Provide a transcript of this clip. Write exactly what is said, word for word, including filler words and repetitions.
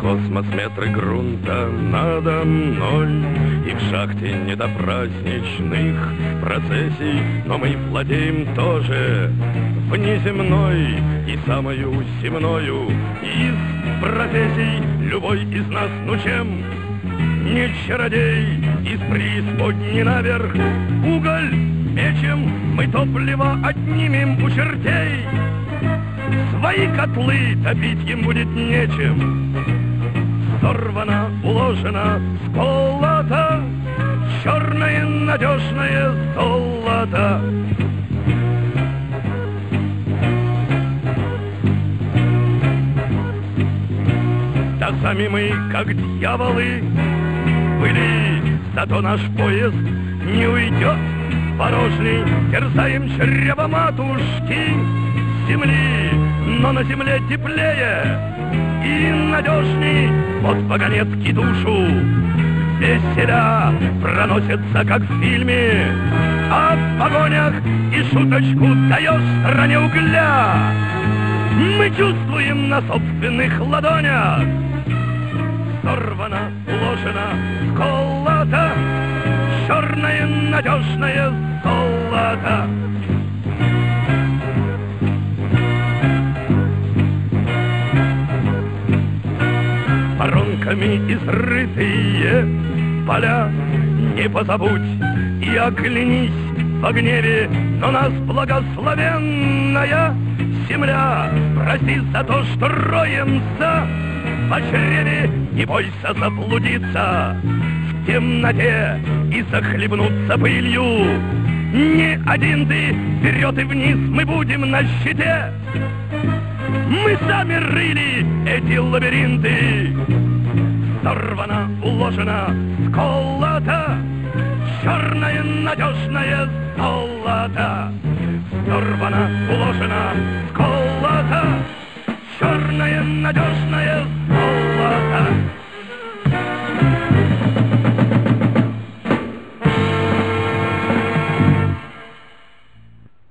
космос метры грунта надо мной, и в шахте не до праздничных процессий, но мы владеем тоже внеземной и самою земною из профессий. Любой из нас, ну чем не чародей, из преисподней наверх уголь мечем мы топливо отнимем у чертей. Свои котлы топить им будет нечем. Сорвано, уложено, сколото черное надежное золото. Да сами мы, как дьяволы, были, зато наш поезд не уйдет порожний. Терзаем чрево матушки земли, но на земле теплее и надежней. Вот вагонетки душу веселя проносятся, как в фильме, а в погонях и шуточку даешь стране угля. Мы чувствуем на собственных ладонях. Сорвано, уложено, сколото черное надежное золото. Воронками изрытые поля не позабудь и оглянись в гневе, но нас благословенная земля. Прости за то, что роемся по чреве, не бойся заблудиться в темноте и захлебнуться пылью. Не один ты, вперед и вниз мы будем на щите. Мы сами рыли эти лабиринты. Сорвано, уложено, сколото черное надежное золото. Сорвано, уложено, сколото черное надежное золото.